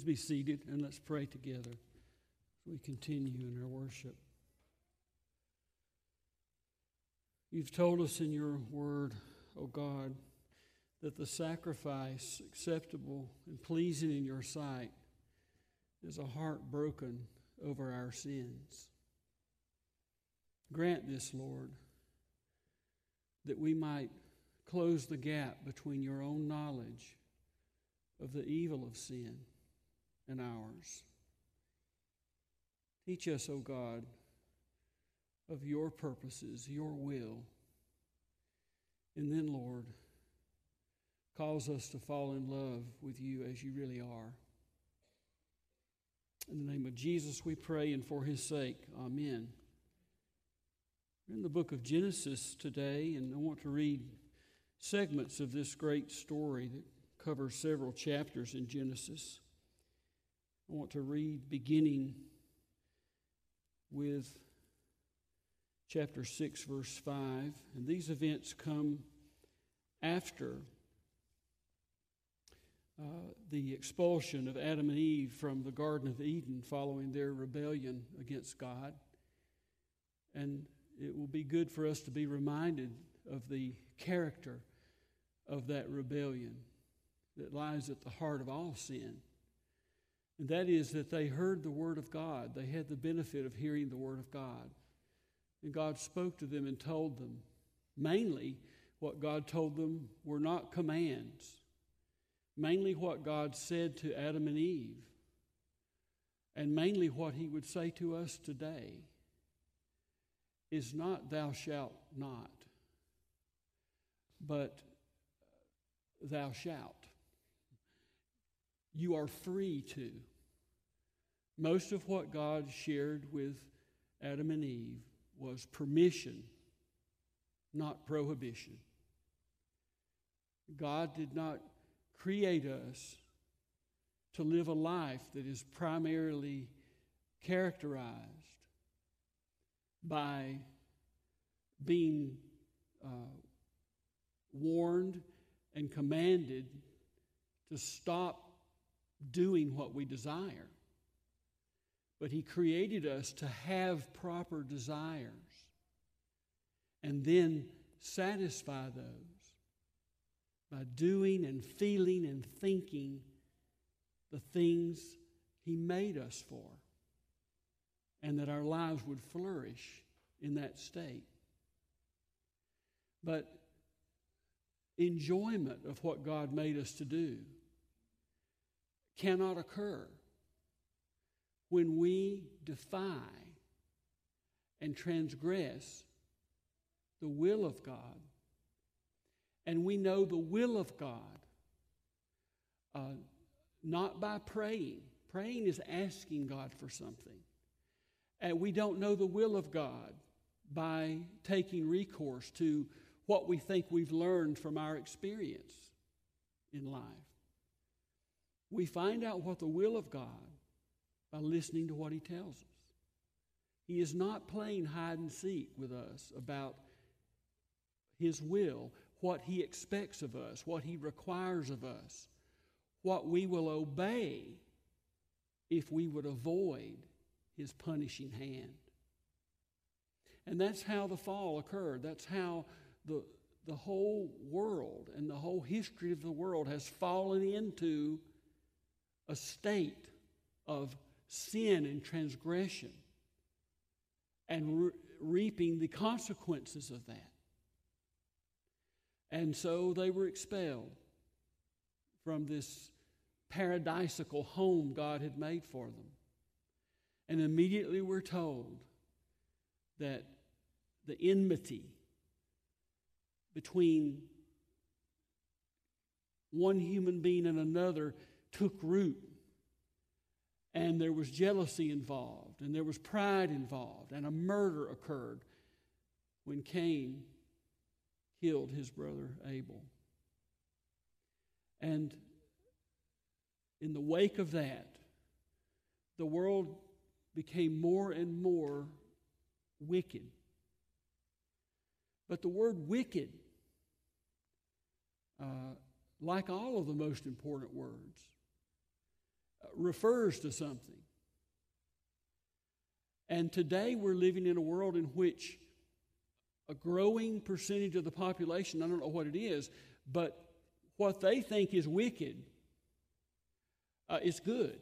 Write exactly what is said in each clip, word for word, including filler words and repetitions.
be seated and let's pray together as we continue in our worship. You've told us in your word, O God, that the sacrifice acceptable and pleasing in your sight is a heart broken over our sins. Grant this, Lord, that we might close the gap between your own knowledge of the evil of sin and ours. Teach us, O God, of your purposes, your will. And then, Lord, cause us to fall in love with you as you really are. In the name of Jesus we pray, and for his sake, amen. We're in the book of Genesis today, and I want to read segments of this great story that covers several chapters in Genesis. I want to read beginning with chapter six, verse five. And these events come after uh, the expulsion of Adam and Eve from the Garden of Eden following their rebellion against God. And it will be good for us to be reminded of the character of that rebellion that lies at the heart of all sin. And that is that they heard the word of God. They had the benefit of hearing the word of God. And God spoke to them and told them, mainly what God told them were not commands. Mainly what God said to Adam and Eve. And mainly what he would say to us today is not thou shalt not, but thou shalt. You are free to. Most of what God shared with Adam and Eve was permission, not prohibition. God did not create us to live a life that is primarily characterized by being uh, warned and commanded to stop doing what we desire. But he created us to have proper desires and then satisfy those by doing and feeling and thinking the things he made us for, and that our lives would flourish in that state. But enjoyment of what God made us to do cannot occur when we defy and transgress the will of God. And we know the will of God uh, not by praying. Praying is asking God for something. And we don't know the will of God by taking recourse to what we think we've learned from our experience in life. We find out what the will of God by listening to what he tells us. He is not playing hide and seek with us about his will, what he expects of us, what he requires of us, what we will obey if we would avoid his punishing hand. And that's how the fall occurred. That's how the, the whole world and the whole history of the world has fallen into a state of sin and transgression and re- reaping the consequences of that. And so they were expelled from this paradisical home God had made for them. And immediately we're told that the enmity between one human being and another took root. And there was jealousy involved, and there was pride involved, and a murder occurred when Cain killed his brother Abel. And in the wake of that, the world became more and more wicked. But the word wicked, uh, like all of the most important words, refers to something. And today we're living in a world in which a growing percentage of the population, I don't know what it is, but what they think is wicked uh, is good.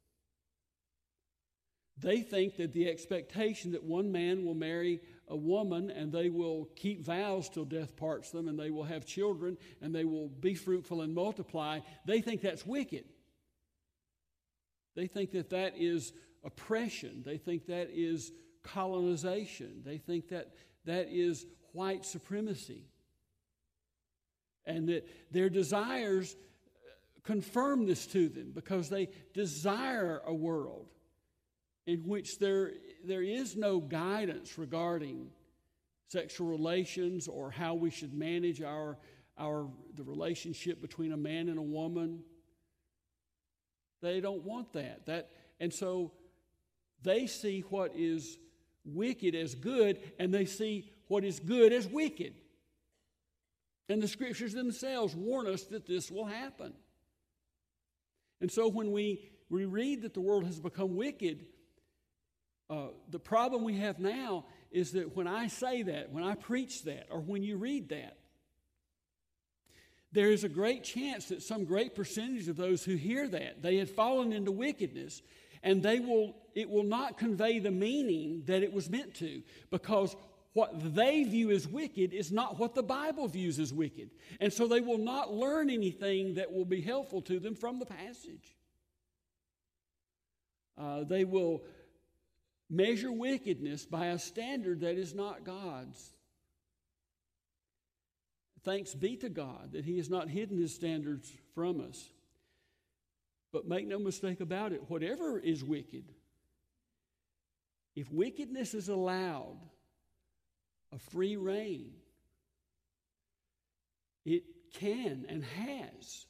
They think that the expectation that one man will marry a woman and they will keep vows till death parts them and they will have children and they will be fruitful and multiply, they think that's wicked. They think that that is oppression. They think that is colonization. They think that that is white supremacy. And that their desires confirm this to them because they desire a world in which there, there is no guidance regarding sexual relations or how we should manage our, our, the relationship between a man and a woman. They don't want that. That, and so they see what is wicked as good, and they see what is good as wicked. And the Scriptures themselves warn us that this will happen. And so when we, we read that the world has become wicked, uh, the problem we have now is that when I say that, when I preach that, or when you read that, there is a great chance that some great percentage of those who hear that, they had fallen into wickedness, and they will it will not convey the meaning that it was meant to, because what they view as wicked is not what the Bible views as wicked. And so they will not learn anything that will be helpful to them from the passage. Uh, they will measure wickedness by a standard that is not God's. Thanks be to God that He has not hidden His standards from us. But make no mistake about it, whatever is wicked, if wickedness is allowed a free rein, it can and has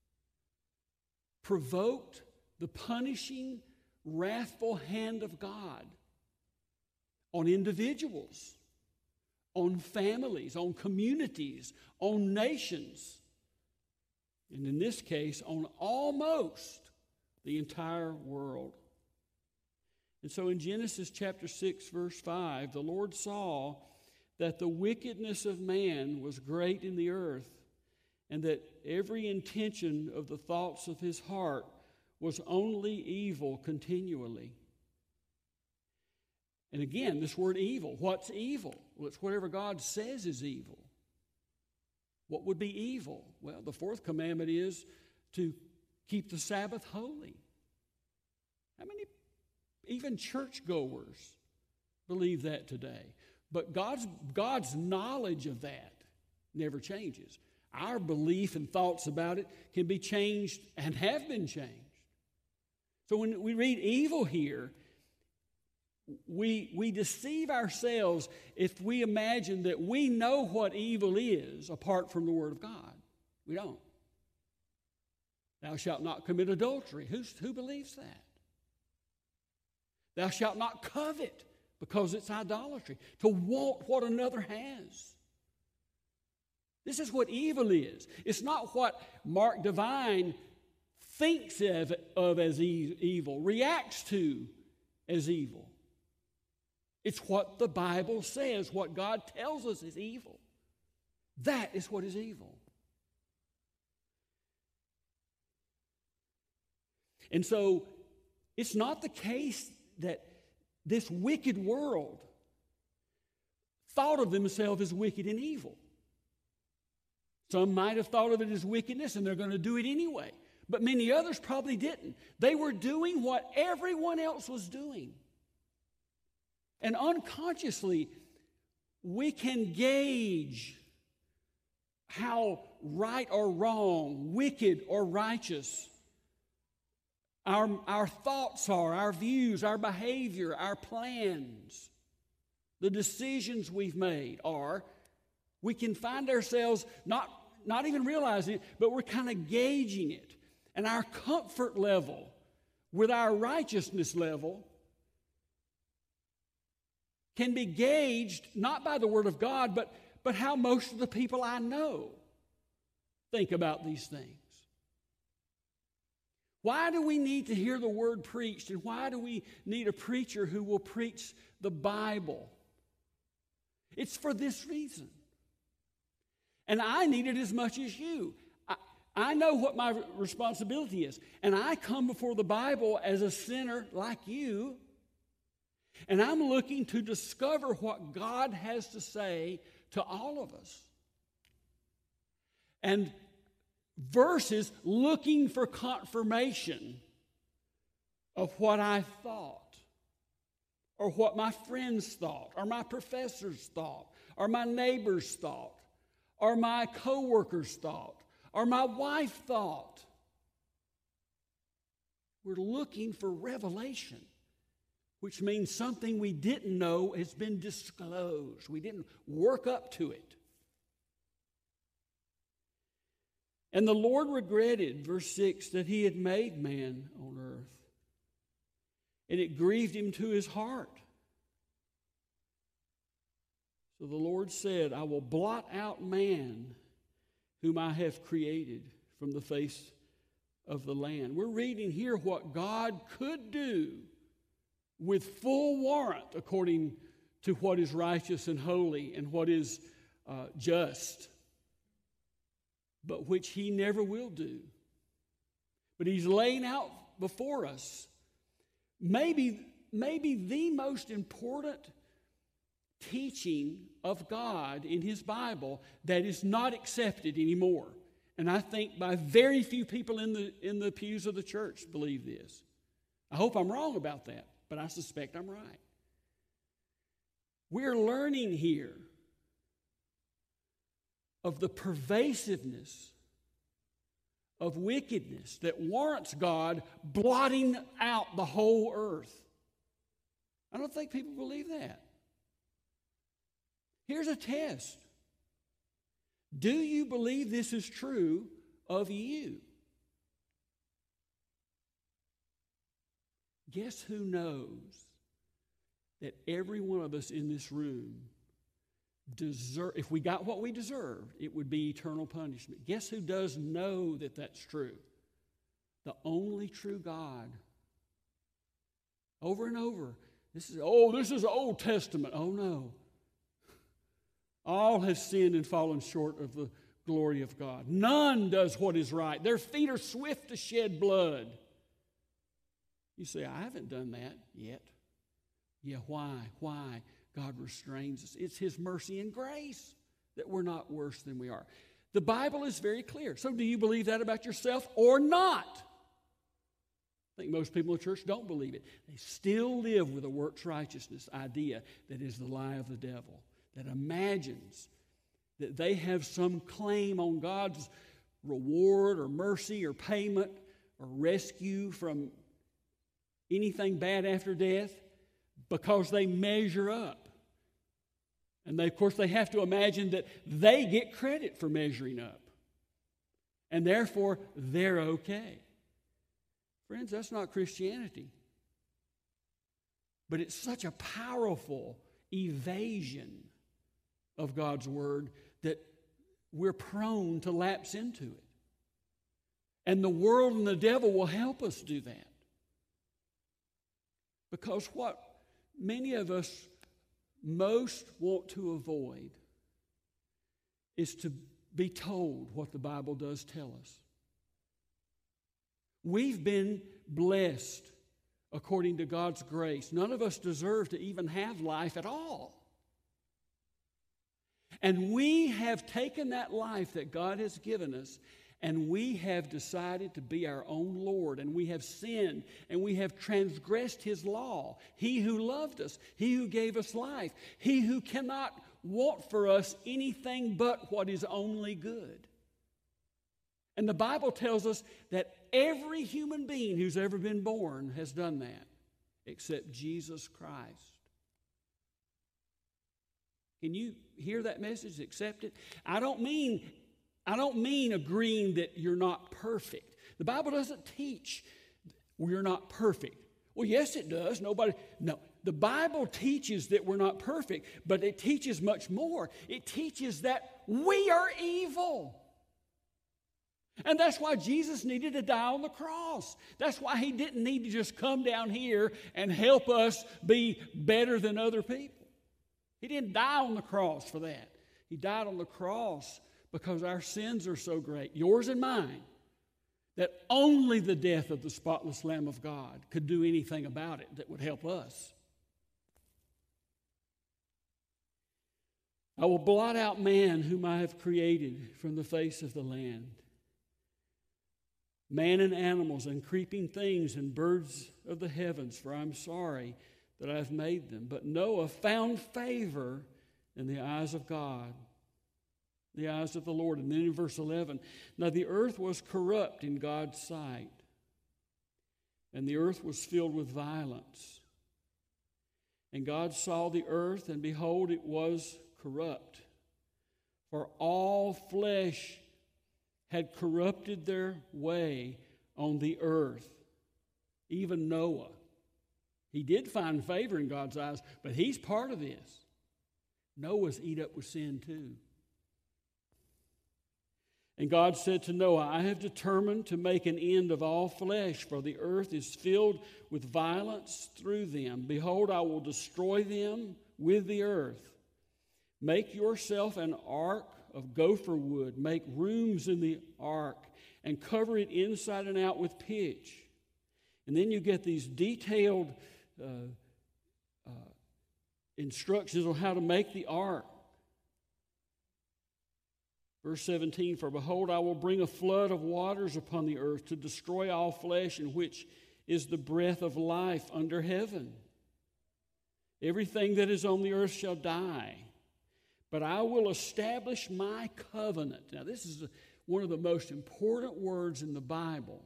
provoked the punishing, wrathful hand of God on individuals, on families, on communities, on nations, and in this case, on almost the entire world. And so in Genesis chapter six, verse five, the Lord saw that the wickedness of man was great in the earth, and that every intention of the thoughts of his heart was only evil continually. And again, this word evil, what's evil? Well, it's whatever God says is evil. What would be evil? Well, the fourth commandment is to keep the Sabbath holy. How many, even churchgoers, believe that today? But God's, God's knowledge of that never changes. Our belief and thoughts about it can be changed and have been changed. So when we read evil here, we, we deceive ourselves if we imagine that we know what evil is apart from the Word of God. We don't. Thou shalt not commit adultery. Who's, who believes that? Thou shalt not covet, because it's idolatry, to want what another has. This is what evil is. It's not what Mark Devine thinks of, of as e- evil, reacts to as evil. It's what the Bible says, what God tells us is evil. That is what is evil. And so it's not the case that this wicked world thought of themselves as wicked and evil. Some might have thought of it as wickedness, and they're going to do it anyway. But many others probably didn't. They were doing what everyone else was doing. And unconsciously, we can gauge how right or wrong, wicked or righteous, our, our thoughts are, our views, our behavior, our plans, the decisions we've made are. We can find ourselves not, not even realizing it, but we're kind of gauging it. And our comfort level with our righteousness level can be gauged not by the Word of God, but, but how most of the people I know think about these things. Why do we need to hear the word preached? And why do we need a preacher who will preach the Bible? It's for this reason. And I need it as much as you. I, I know what my responsibility is. And I come before the Bible as a sinner like you. And I'm looking to discover what God has to say to all of us. And verses looking for confirmation of what I thought, or what my friends thought, or my professors thought, or my neighbors thought, or my coworkers thought, or my wife thought. We're looking for revelation, which means something we didn't know has been disclosed. We didn't work up to it. And the Lord regretted, verse six, that he had made man on earth. And it grieved him to his heart. So the Lord said, I will blot out man whom I have created from the face of the land. We're reading here what God could do with full warrant according to what is righteous and holy and what is uh, just, but which he never will do. But he's laying out before us maybe, maybe the most important teaching of God in his Bible that is not accepted anymore. And I think by very few people in the, in the pews of the church believe this. I hope I'm wrong about that, but I suspect I'm right. We're learning here of the pervasiveness of wickedness that warrants God blotting out the whole earth. I don't think people believe that. Here's a test. Do you believe this is true of you? Guess who knows that every one of us in this room deserve, if we got what we deserved, it would be eternal punishment. Guess who does know that that's true? The only true God. Over and over. This is, oh, this is Old Testament. Oh, no. All have sinned and fallen short of the glory of God. None does what is right. Their feet are swift to shed blood. You say, I haven't done that yet. Yeah, why? Why? God restrains us. It's his mercy and grace that we're not worse than we are. The Bible is very clear. So do you believe that about yourself or not? I think most people in the church don't believe it. They still live with a works righteousness idea that is the lie of the devil, that imagines that they have some claim on God's reward or mercy or payment or rescue from anything bad after death because they measure up. And they, of course, they have to imagine that they get credit for measuring up. And therefore, they're okay. Friends, that's not Christianity. But it's such a powerful evasion of God's word that we're prone to lapse into it. And the world and the devil will help us do that. Because what many of us most want to avoid is to be told what the Bible does tell us. We've been blessed according to God's grace. None of us deserve to even have life at all. And we have taken that life that God has given us, and we have decided to be our own Lord, and we have sinned, and we have transgressed his law. He who loved us, he who gave us life, he who cannot want for us anything but what is only good. And the Bible tells us that every human being who's ever been born has done that, except Jesus Christ. Can you hear that message? Accept it? I don't mean I don't mean agreeing that you're not perfect. The Bible doesn't teach we're not perfect. Well, yes, it does. Nobody, no. The Bible teaches that we're not perfect, but it teaches much more. It teaches that we are evil. And that's why Jesus needed to die on the cross. That's why he didn't need to just come down here and help us be better than other people. He didn't die on the cross for that. He died on the cross because our sins are so great, yours and mine, that only the death of the spotless Lamb of God could do anything about it that would help us. I will blot out man whom I have created from the face of the land, man and animals and creeping things and birds of the heavens, for I am sorry that I have made them. But Noah found favor in the eyes of God, the eyes of the Lord. And then in verse eleven, now the earth was corrupt in God's sight, and the earth was filled with violence. And God saw the earth, and behold, it was corrupt, for all flesh had corrupted their way on the earth, even Noah. He did find favor in God's eyes, but he's part of this. Noah's eat up with sin too. And God said to Noah, I have determined to make an end of all flesh, for the earth is filled with violence through them. Behold, I will destroy them with the earth. Make yourself an ark of gopher wood. Make rooms in the ark and cover it inside and out with pitch. And then you get these detailed uh, uh, instructions on how to make the ark. Verse seventeen, for behold, I will bring a flood of waters upon the earth to destroy all flesh, in which is the breath of life under heaven. Everything that is on the earth shall die. But I will establish my covenant. Now, this is one of the most important words in the Bible.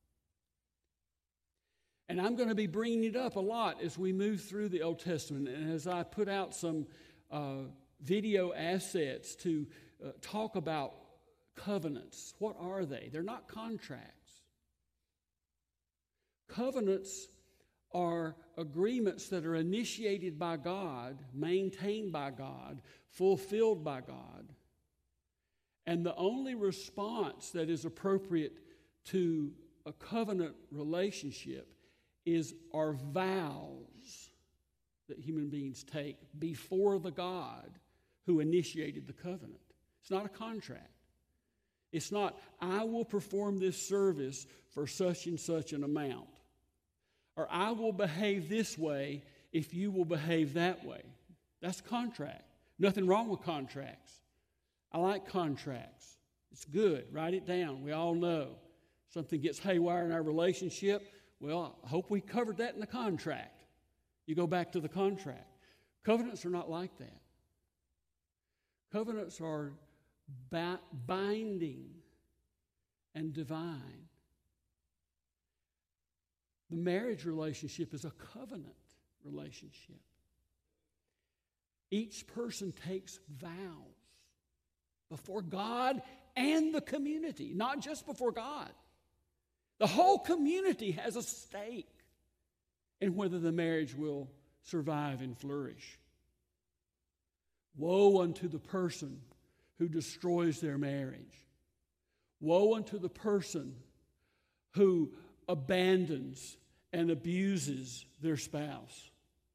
And I'm going to be bringing it up a lot as we move through the Old Testament and as I put out some uh, video assets to uh, talk about covenants. What are they? They're not contracts. Covenants are agreements that are initiated by God, maintained by God, fulfilled by God. And the only response that is appropriate to a covenant relationship is our vows that human beings take before the God who initiated the covenant. It's not a contract. It's not, I will perform this service for such and such an amount. Or I will behave this way if you will behave that way. That's a contract. Nothing wrong with contracts. I like contracts. It's good. Write it down. We all know. Something gets haywire in our relationship. Well, I hope we covered that in the contract. You go back to the contract. Covenants are not like that. Covenants are ba- binding and divine. The marriage relationship is a covenant relationship. Each person takes vows before God and the community, not just before God. The whole community has a stake in whether the marriage will survive and flourish. Woe unto the person who destroys their marriage. Woe unto the person who abandons and abuses their spouse.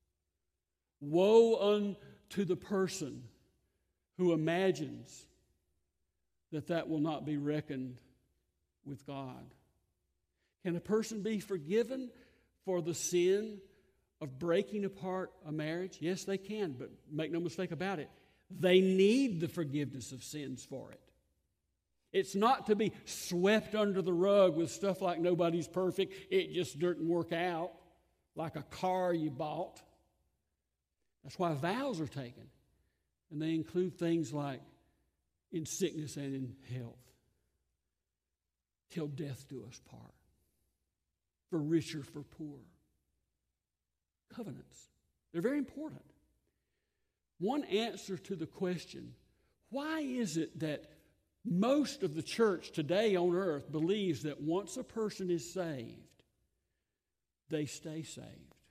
Woe unto the person who imagines that that will not be reckoned with God. Can a person be forgiven for the sin of breaking apart a marriage? Yes, they can, but make no mistake about it, they need the forgiveness of sins for it. It's not to be swept under the rug with stuff like nobody's perfect, it just didn't work out, like a car you bought. That's why vows are taken. And they include things like in sickness and in health, till death do us part, for rich or for poor. Covenants. They're very important. One answer to the question, why is it that most of the church today on earth believes that once a person is saved, they stay saved?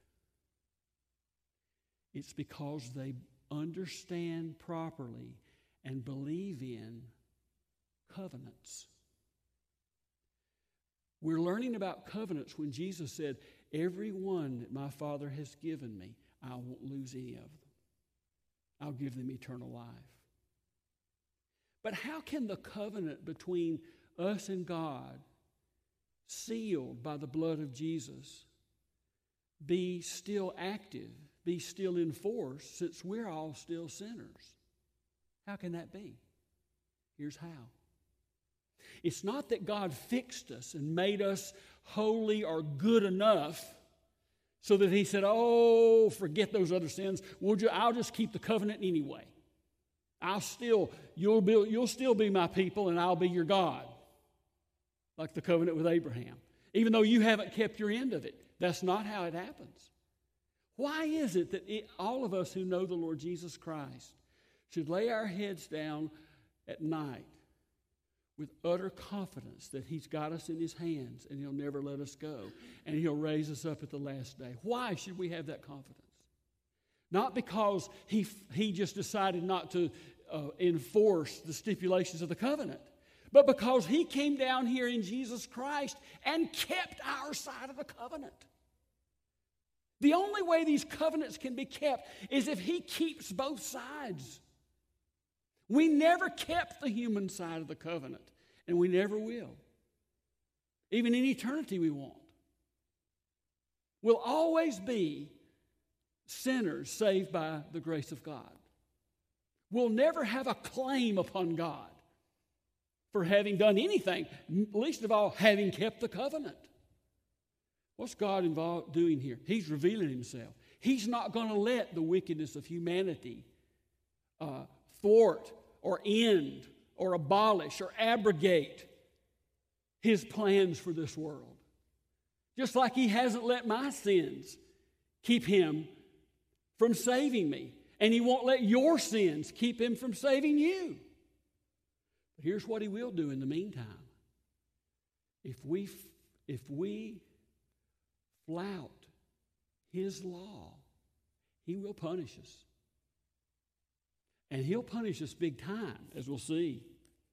It's because they understand properly and believe in covenants. We're learning about covenants when Jesus said, every one that my Father has given me, I won't lose any of them. I'll give them eternal life. But how can the covenant between us and God, sealed by the blood of Jesus, be still active, be still in force, since we're all still sinners? How can that be? Here's how. It's not that God fixed us and made us holy or good enough so that he said, oh, forget those other sins. We'll ju- I'll just keep the covenant anyway. I'll still, you'll be, you'll still be my people and I'll be your God. Like the covenant with Abraham. Even though you haven't kept your end of it. That's not how it happens. Why is it that it, all of us who know the Lord Jesus Christ should lay our heads down at night with utter confidence that he's got us in his hands and he'll never let us go and he'll raise us up at the last day? Why should we have that confidence? Not because he, he just decided not to uh, enforce the stipulations of the covenant, but because he came down here in Jesus Christ and kept our side of the covenant. The only way these covenants can be kept is if he keeps both sides. We never kept the human side of the covenant, and we never will. Even in eternity we won't. We'll always be sinners saved by the grace of God. We'll never have a claim upon God for having done anything, least of all, having kept the covenant. What's God involved doing here? He's revealing himself. He's not going to let the wickedness of humanity uh, thwart or end or abolish or abrogate his plans for this world. Just like he hasn't let my sins keep him from saving me. And he won't let your sins keep him from saving you. But here's what he will do in the meantime. If we, if we flout his law, he will punish us. And he'll punish us big time, as we'll see.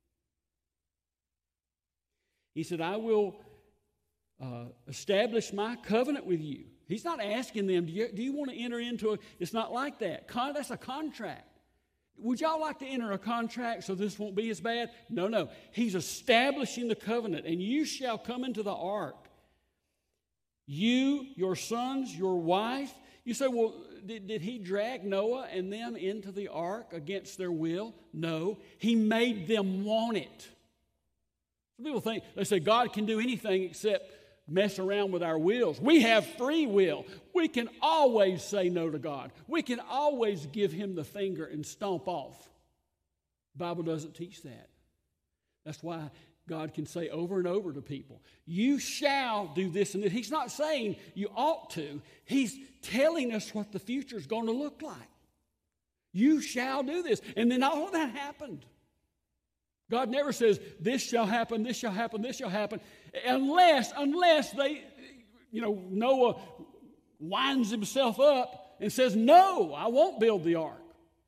He said, I will uh, establish my covenant with you. He's not asking them, do you, do you want to enter into a... It's not like that. Con, that's a contract. Would y'all like to enter a contract so this won't be as bad? No, no. He's establishing the covenant. And you shall come into the ark. You, your sons, your wife. You say, well, did, did he drag Noah and them into the ark against their will? No. He made them want it. Some people think, they say God can do anything except mess around with our wills. We have free will. We can always say no to God. We can always give him the finger and stomp off. The Bible doesn't teach that. That's why God can say over and over to people, you shall do this and that. He's not saying you ought to. He's telling us what the future is going to look like. You shall do this. And then all of that happened. God never says, this shall happen, this shall happen, this shall happen, unless, unless they, you know, Noah winds himself up and says, no, I won't build the ark.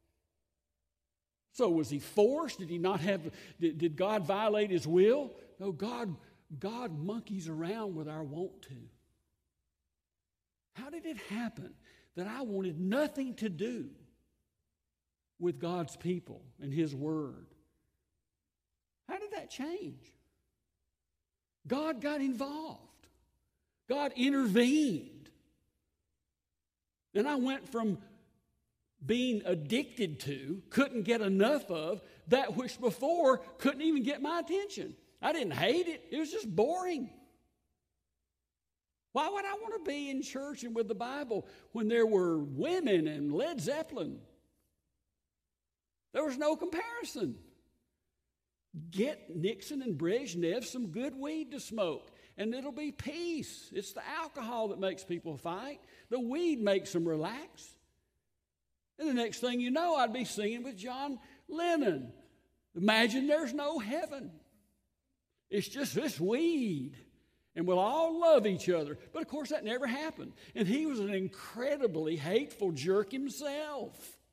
So was he forced? Did he not have, did, did God violate his will? No, God, God monkeys around with our want to. How did it happen that I wanted nothing to do with God's people and his word? How did that change? God got involved. God intervened. And I went from being addicted to, couldn't get enough of, that which before couldn't even get my attention. I didn't hate it. It was just boring. Why would I want to be in church and with the Bible when there were women and Led Zeppelin? There was no comparison. Get Nixon and Brezhnev some good weed to smoke, and it'll be peace. It's the alcohol that makes people fight. The weed makes them relax. And the next thing you know, I'd be singing with John Lennon. Imagine there's no heaven. It's just this weed. And we'll all love each other. But, of course, that never happened. And he was an incredibly hateful jerk himself.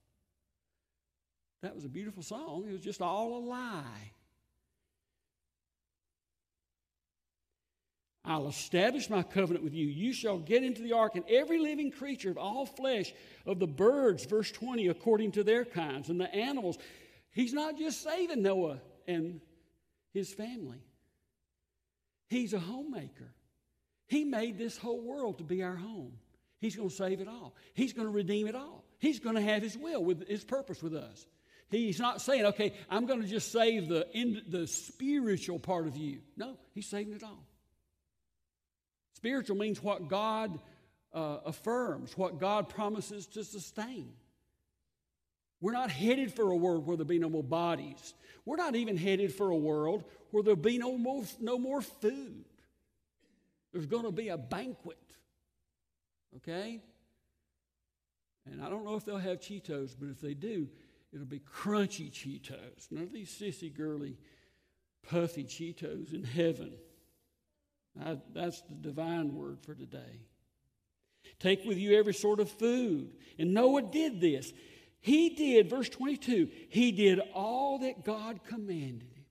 That was a beautiful song. It was just all a lie. I'll establish my covenant with you. You shall get into the ark, and every living creature of all flesh, of the birds, verse twenty, according to their kinds, and the animals. He's not just saving Noah and his family. He's a homemaker. He made this whole world to be our home. He's going to save it all. He's going to redeem it all. He's going to have his will, with his purpose with us. He's not saying, okay, I'm going to just save the, in, the spiritual part of you. No, he's saving it all. Spiritual means what God uh, affirms, what God promises to sustain. We're not headed for a world where there'll be no more bodies. We're not even headed for a world where there'll be no more, no more food. There's going to be a banquet. Okay? And I don't know if they'll have Cheetos, but if they do, it'll be crunchy Cheetos. None of these sissy, girly, puffy Cheetos in heaven. I, that's the divine word for today. Take with you every sort of food. And Noah did this. He did, verse twenty-two, he did all that God commanded him.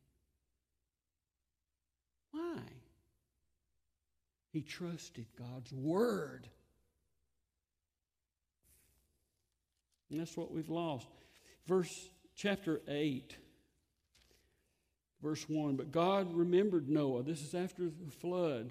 Why? He trusted God's word. And that's what we've lost. Verse chapter eight, verse one. But God remembered Noah. This is after the flood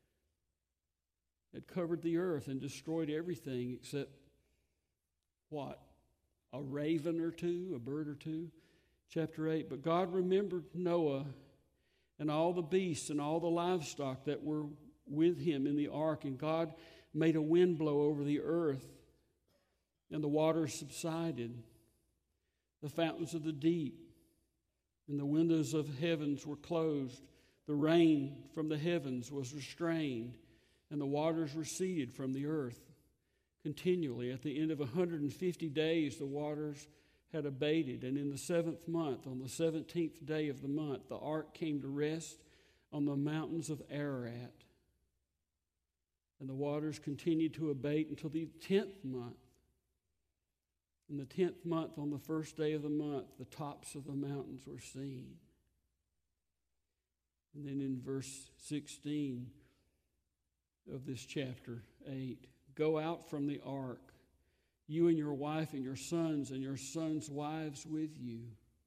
had covered the earth and destroyed everything except what? A raven or two, a bird or two. Chapter eight. But God remembered Noah and all the beasts and all the livestock that were with him in the ark. And God made a wind blow over the earth, and the waters subsided. The fountains of the deep and the windows of heavens were closed. The rain from the heavens was restrained, and the waters receded from the earth continually. At the end of one hundred fifty days, the waters had abated, and in the seventh month, on the seventeenth day of the month, the ark came to rest on the mountains of Ararat. And the waters continued to abate until the tenth month. In the tenth month, on the first day of the month, the tops of the mountains were seen. And then in verse sixteen of this chapter eight, go out from the ark, you and your wife and your sons and your sons' wives with you.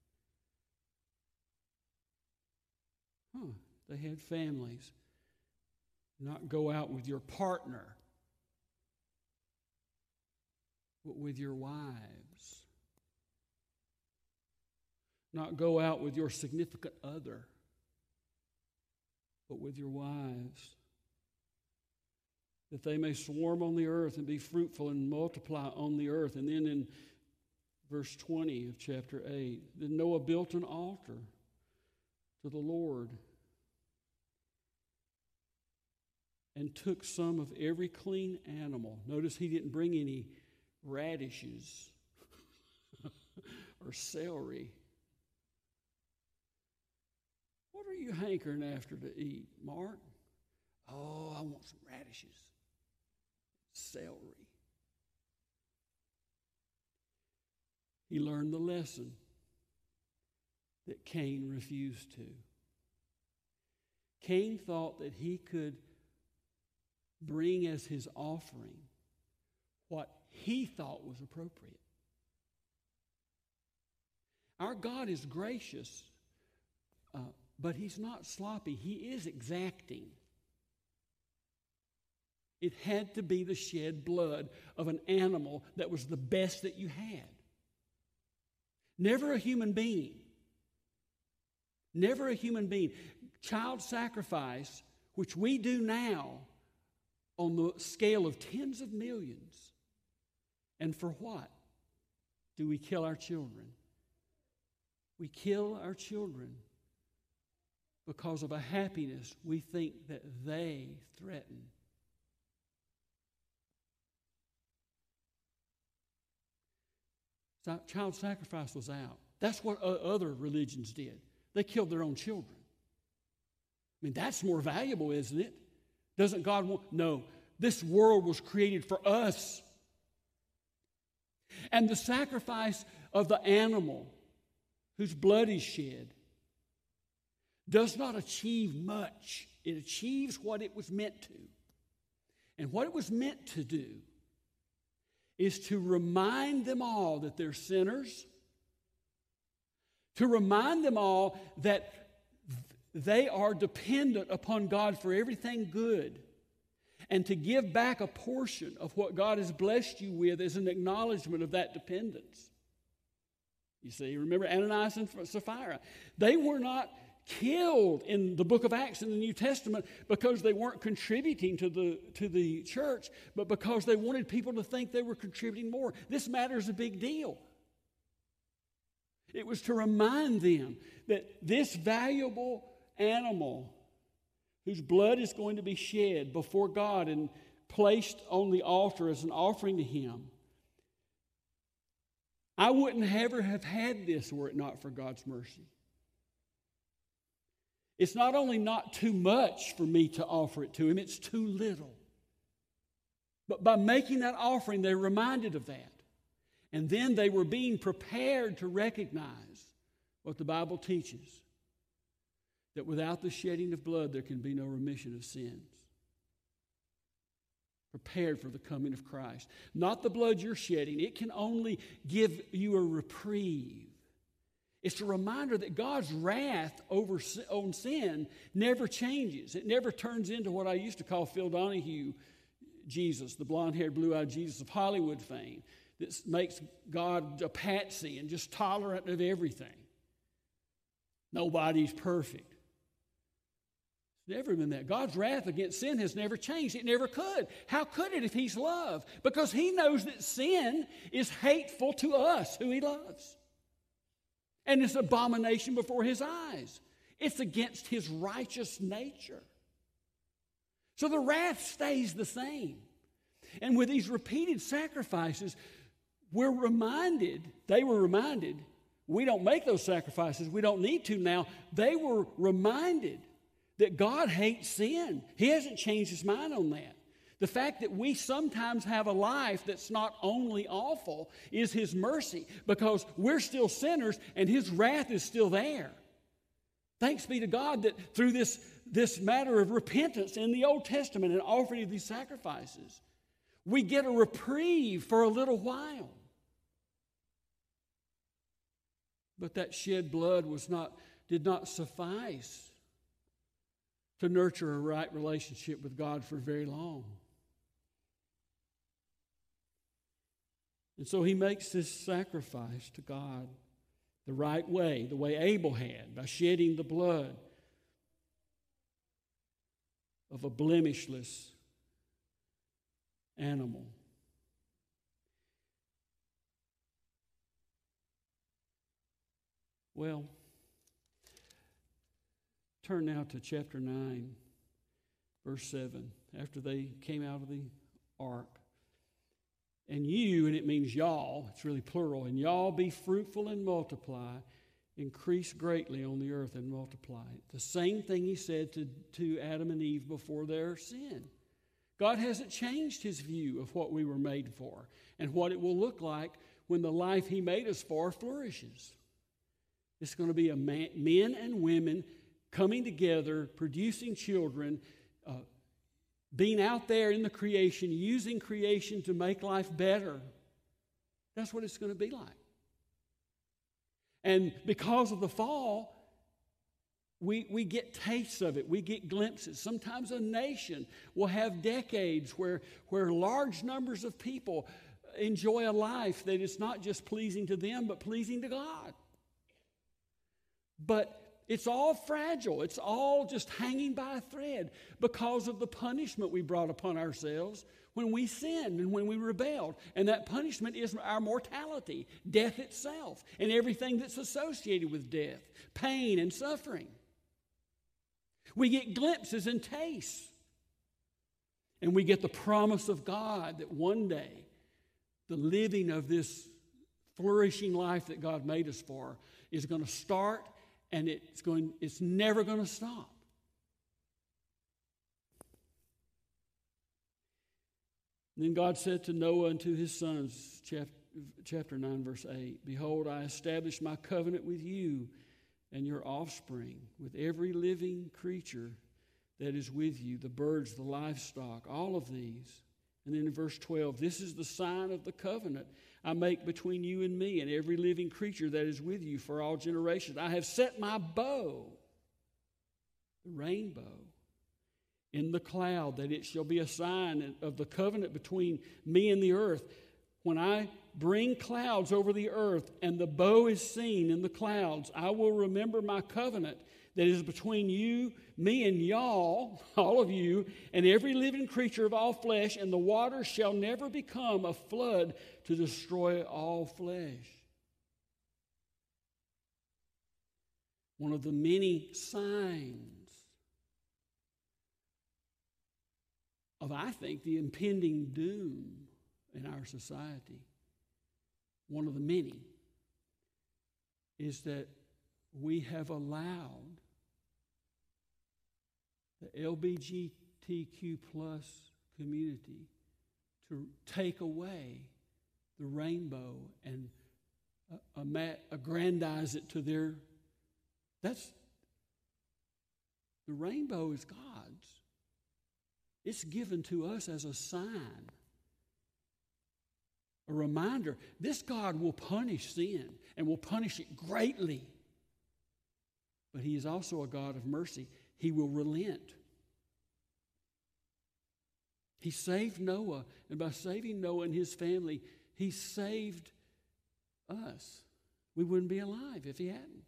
Huh, they had families. Not go out with your partner, but with your wives. Not go out with your significant other, but with your wives. That they may swarm on the earth and be fruitful and multiply on the earth. And then in verse twenty of chapter eight, then Noah built an altar to the Lord and took some of every clean animal. Notice he didn't bring any radishes or celery. What are you hankering after to eat, Mark? Oh, I want some radishes. Celery. He learned the lesson that Cain refused to. Cain thought that he could bring as his offering what he thought was appropriate. Our God is gracious, uh, but he's not sloppy. He is exacting. It had to be the shed blood of an animal that was the best that you had. Never a human being. Never a human being. Child sacrifice, which we do now on the scale of tens of millions. And for what do we kill our children? We kill our children because of a happiness we think that they threaten. So child sacrifice was out. That's what other religions did. They killed their own children. I mean, that's more valuable, isn't it? Doesn't God want? No. This world was created for us. And the sacrifice of the animal whose blood is shed does not achieve much It achieves what it was meant to. And what it was meant to do is to remind them all that they're sinners, to remind them all that they are dependent upon God for everything good, and to give back a portion of what God has blessed you with as an acknowledgement of that dependence. You see, remember Ananias and Sapphira? They were not killed in the book of Acts in the New Testament because they weren't contributing to the, to the church, but because they wanted people to think they were contributing more. This matter is a big deal. It was to remind them that this valuable animal whose blood is going to be shed before God and placed on the altar as an offering to Him, I wouldn't ever have had this were it not for God's mercy. It's not only not too much for me to offer it to Him, it's too little. But by making that offering, they're reminded of that. And then they were being prepared to recognize what the Bible teaches, that without the shedding of blood, there can be no remission of sins. Prepared for the coming of Christ. Not the blood you're shedding. It can only give you a reprieve. It's a reminder that God's wrath over on sin never changes. It never turns into what I used to call Phil Donahue Jesus, the blonde-haired, blue-eyed Jesus of Hollywood fame, that makes God a patsy and just tolerant of everything. Nobody's perfect. It's never been that. God's wrath against sin has never changed. It never could. How could it if He's love? Because He knows that sin is hateful to us, who He loves. And it's abomination before His eyes. It's against His righteous nature. So the wrath stays the same. And with these repeated sacrifices, we're reminded, they were reminded, we don't make those sacrifices, we don't need to now. They were reminded that God hates sin. He hasn't changed His mind on that. The fact that we sometimes have a life that's not only awful is His mercy, because we're still sinners and His wrath is still there. Thanks be to God that through this, this matter of repentance in the Old Testament and offering of these sacrifices, we get a reprieve for a little while. But that shed blood was not, did not suffice to nurture a right relationship with God for very long. And so He makes this sacrifice to God the right way, the way Abel had, by shedding the blood of a blemishless animal. Well, turn now to chapter nine, verse seven. After they came out of the ark. And you, and it means y'all, it's really plural, and y'all be fruitful and multiply, increase greatly on the earth and multiply. The same thing He said to, to Adam and Eve before their sin. God hasn't changed His view of what we were made for and what it will look like when the life He made us for flourishes. It's going to be a man, men and women coming together, producing children, uh, being out there in the creation, using creation to make life better. That's what it's going to be like. And because of the fall, we, we get tastes of it. We get glimpses. Sometimes a nation will have decades where, where large numbers of people enjoy a life that is not just pleasing to them, but pleasing to God. But it's all fragile. It's all just hanging by a thread because of the punishment we brought upon ourselves when we sinned and when we rebelled. And that punishment is our mortality, death itself, and everything that's associated with death, pain and suffering. We get glimpses and tastes. And we get the promise of God that one day the living of this flourishing life that God made us for is going to start. And it's going, it's never going to stop. And then God said to Noah and to his sons, chapter, chapter nine, verse eight, Behold, I establish my covenant with you and your offspring, with every living creature that is with you, the birds, the livestock, all of these. And then in verse twelve, this is the sign of the covenant I make between you and me and every living creature that is with you for all generations. I have set my bow, the rainbow, in the cloud, that it shall be a sign of the covenant between me and the earth. When I bring clouds over the earth and the bow is seen in the clouds, I will remember my covenant that is between you, me and y'all, all of you, and every living creature of all flesh, and the waters shall never become a flood to destroy all flesh. One of the many signs of, I think, the impending doom in our society, one of the many, is that we have allowed the L G B T Q plus community to take away the rainbow and uh, aggrandize it to their, that's, the rainbow is God's. It's given to us as a sign, a reminder. This God will punish sin and will punish it greatly. But He is also a God of mercy. He will relent. He saved Noah, and by saving Noah and his family, He saved us. We wouldn't be alive if He hadn't.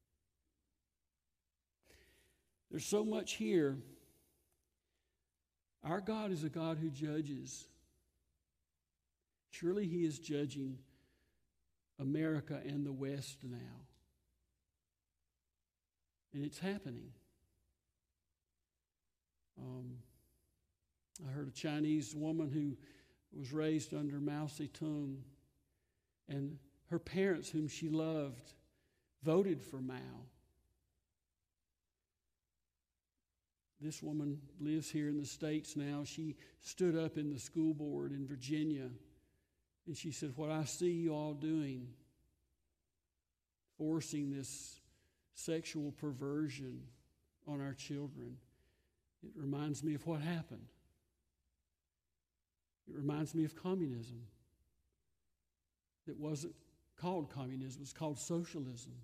There's so much here. Our God is a God who judges. Surely He is judging America and the West now. And it's happening. Um, I heard a Chinese woman who was raised under Mao Zedong, and her parents, whom she loved, voted for Mao. This woman lives here in the States now. She stood up in the school board in Virginia, and she said, what I see you all doing, forcing this sexual perversion on our children, it reminds me of what happened. It reminds me of communism. It wasn't called communism, it was called socialism.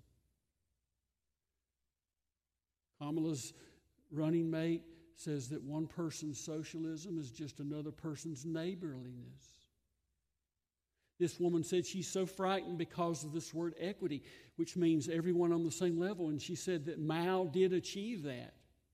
Kamala's running mate says that one person's socialism is just another person's neighborliness. This woman said she's so frightened because of this word equity, which means everyone on the same level, and she said that Mao did achieve that.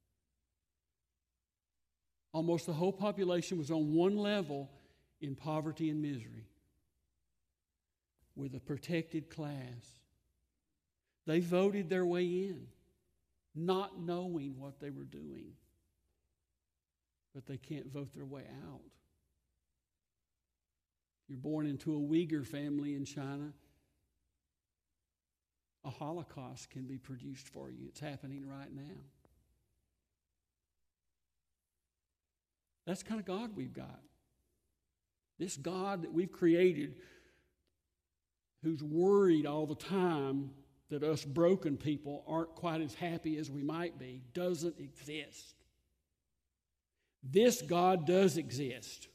Almost the whole population was on one level in poverty and misery, with a protected class. They voted their way in, not knowing what they were doing. But they can't vote their way out. If you're born into a Uyghur family in China, a Holocaust can be produced for you. It's happening right now. That's the kind of God we've got. This God that we've created, who's worried all the time that us broken people aren't quite as happy as we might be, doesn't exist. This God does exist.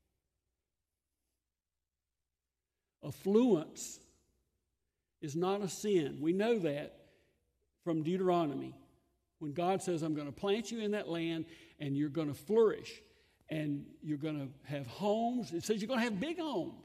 Affluence is not a sin. We know that from Deuteronomy. When God says, I'm going to plant you in that land and you're going to flourish and you're going to have homes. It says you're going to have big homes.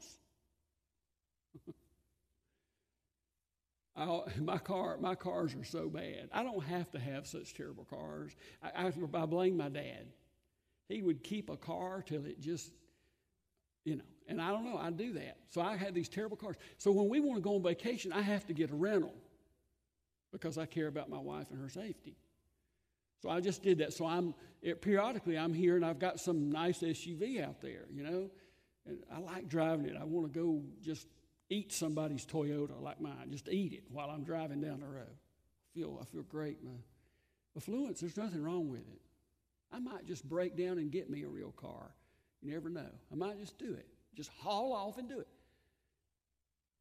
I, my car, my cars are so bad. I don't have to have such terrible cars. I, I, I blame my dad. He would keep a car till it just, you know, and I don't know, I do that. So I have these terrible cars. So when we want to go on vacation, I have to get a rental because I care about my wife and her safety. So I just did that. So I'm, it, periodically I'm here and I've got some nice S U V out there, you know, and I like driving it. I want to go just eat somebody's Toyota like mine, just eat it while I'm driving down the road. I feel, I feel great. My affluence, there's nothing wrong with it. I might just break down and get me a real car. You never know. I might just do it. Just haul off and do it.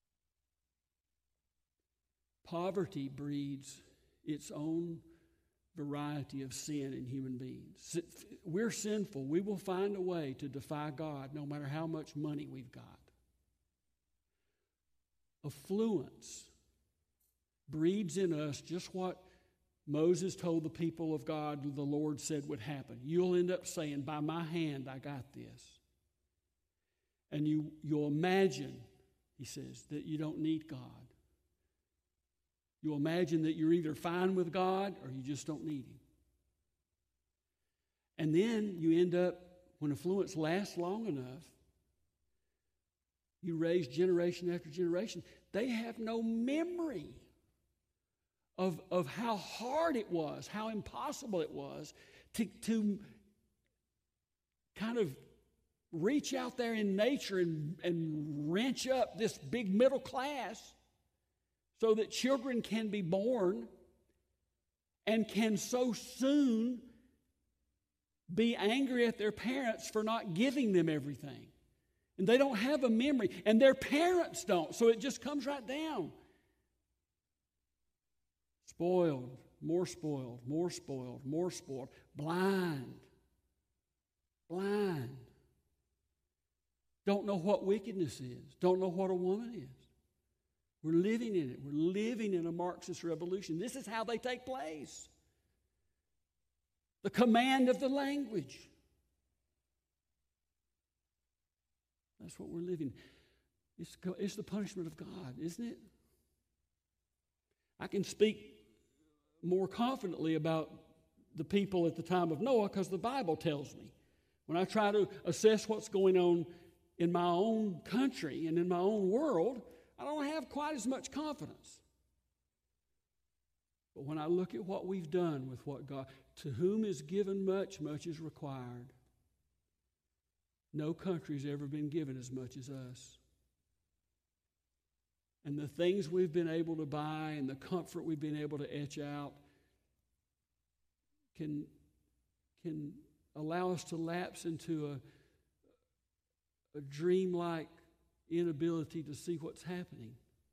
Poverty breeds its own variety of sin in human beings. We're sinful. We will find a way to defy God no matter how much money we've got. Affluence breeds in us just what Moses told the people of God the Lord said would happen. You'll end up saying, by my hand, I got this. And you, you'll imagine, he says, that you don't need God. You'll imagine that you're either fine with God or you just don't need Him. And then you end up, when affluence lasts long enough, you raise generation after generation. They have no memory of, of how hard it was, how impossible it was to, to kind of reach out there in nature and, and wrench up this big middle class so that children can be born and can so soon be angry at their parents for not giving them everything. And they don't have a memory, and their parents don't, so it just comes right down. Spoiled, more spoiled, more spoiled, more spoiled, blind, blind. Don't know what wickedness is, don't know what a woman is. We're living in it. We're living in a Marxist revolution. This is how they take place. The command of the language. That's what we're living. It's, it's the punishment of God, isn't it? I can speak more confidently about the people at the time of Noah because the Bible tells me. When I try to assess what's going on in my own country and in my own world, I don't have quite as much confidence. But when I look at what we've done with what God, to whom is given much, much is required. No country's ever been given as much as us. And the things we've been able to buy and the comfort we've been able to etch out can, can allow us to lapse into a, a dreamlike inability to see what's happening.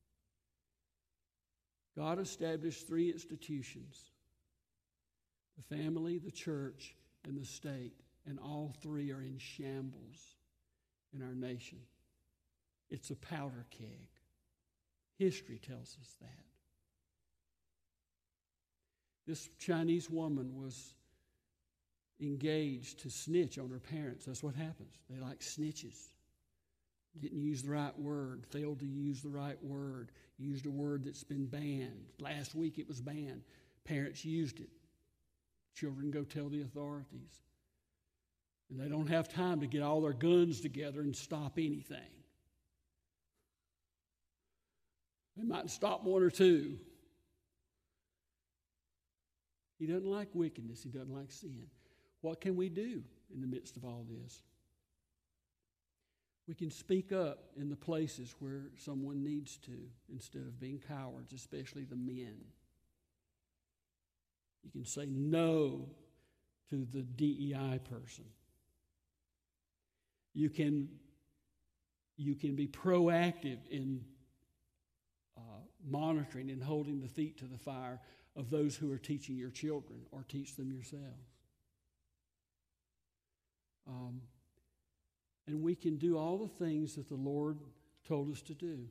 God established three institutions: the family, the church, and the state. And all three are in shambles in our nation. It's a powder keg. History tells us that. This Chinese woman was engaged to snitch on her parents. That's what happens. They like snitches. Didn't use the right word, failed to use the right word, used a word that's been banned. Last week it was banned. Parents used it. Children go tell the authorities. And they don't have time to get all their guns together and stop anything. They might stop one or two. He doesn't like wickedness. He doesn't like sin. What can we do in the midst of all this? We can speak up in the places where someone needs to instead of being cowards, especially the men. You can say no to the D E I person. You can, you can be proactive in uh, monitoring and holding the feet to the fire of those who are teaching your children, or teach them yourselves. Um, and we can do all the things that the Lord told us to do.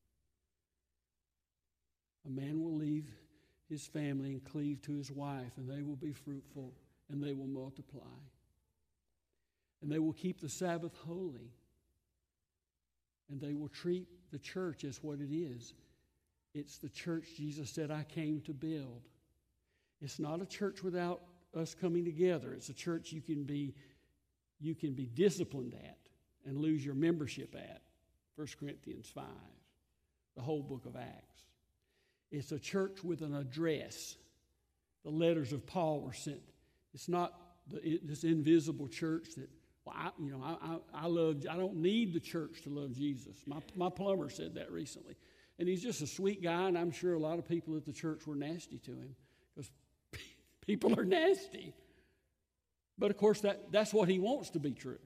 A man will leave his family and cleave to his wife, and they will be fruitful, and they will multiply. And they will keep the Sabbath holy. And they will treat the church as what it is. It's the church Jesus said, I came to build. It's not a church without us coming together. It's a church you can be, you can be disciplined at and lose your membership at. First Corinthians five, the whole book of Acts. It's a church with an address. The letters of Paul were sent. It's not the, this invisible church that, well, I, you know, I, I, I love. I don't need the church to love Jesus. My my plumber said that recently, and he's just a sweet guy. And I'm sure a lot of people at the church were nasty to him because people are nasty. But of course, that that's what he wants to be true.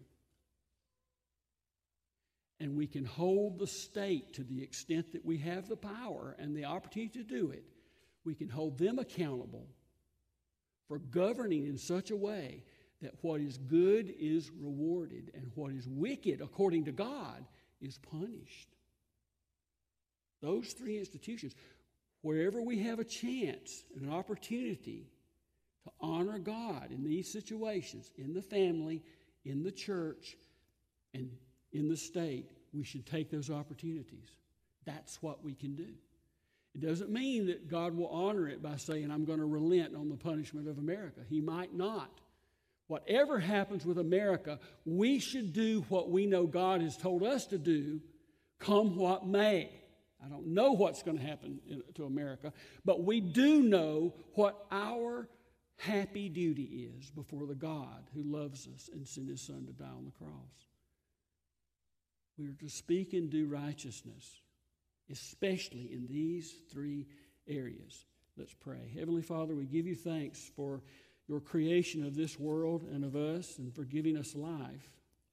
And we can hold the state to the extent that we have the power and the opportunity to do it. We can hold them accountable for governing in such a way that what is good is rewarded and what is wicked, according to God, is punished. Those three institutions, wherever we have a chance and an opportunity to honor God in these situations, in the family, in the church, and in the state, we should take those opportunities. That's what we can do. It doesn't mean that God will honor it by saying, I'm going to relent on the punishment of America. He might not. Whatever happens with America, we should do what we know God has told us to do, come what may. I don't know what's going to happen to America, but we do know what our happy duty is before the God who loves us and sent His Son to die on the cross. We are to speak and do righteousness, especially in these three areas. Let's pray. Heavenly Father, we give you thanks for your creation of this world and of us and for giving us life.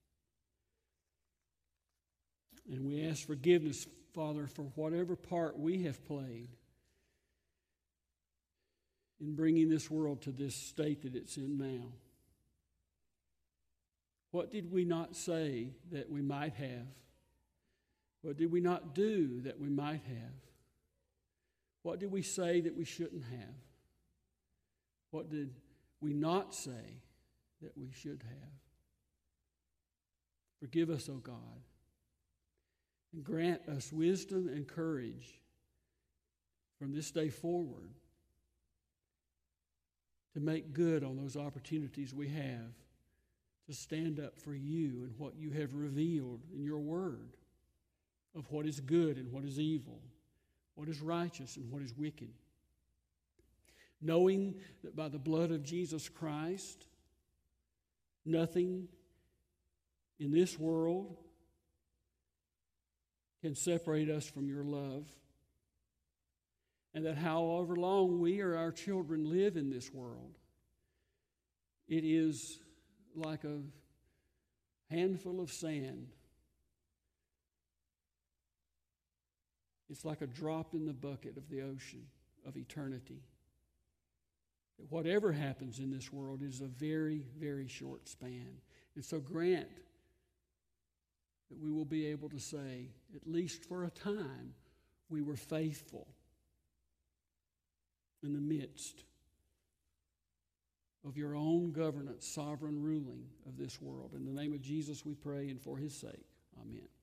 And we ask forgiveness, Father, for whatever part we have played in bringing this world to this state that it's in now. What did we not say that we might have? What did we not do that we might have? What did we say that we shouldn't have? What did we not say that we should have? Forgive us, O God, and grant us wisdom and courage from this day forward to make good on those opportunities we have to stand up for you and what you have revealed in your word of what is good and what is evil, what is righteous and what is wicked. Knowing that by the blood of Jesus Christ, nothing in this world can separate us from your love, and that however long we or our children live in this world, it is like a handful of sand. It's like a drop in the bucket of the ocean of eternity. That whatever happens in this world is a very, very short span. And so grant that we will be able to say, at least for a time, we were faithful in the midst of your own governance, sovereign ruling of this world. In the name of Jesus we pray, and for his sake, amen.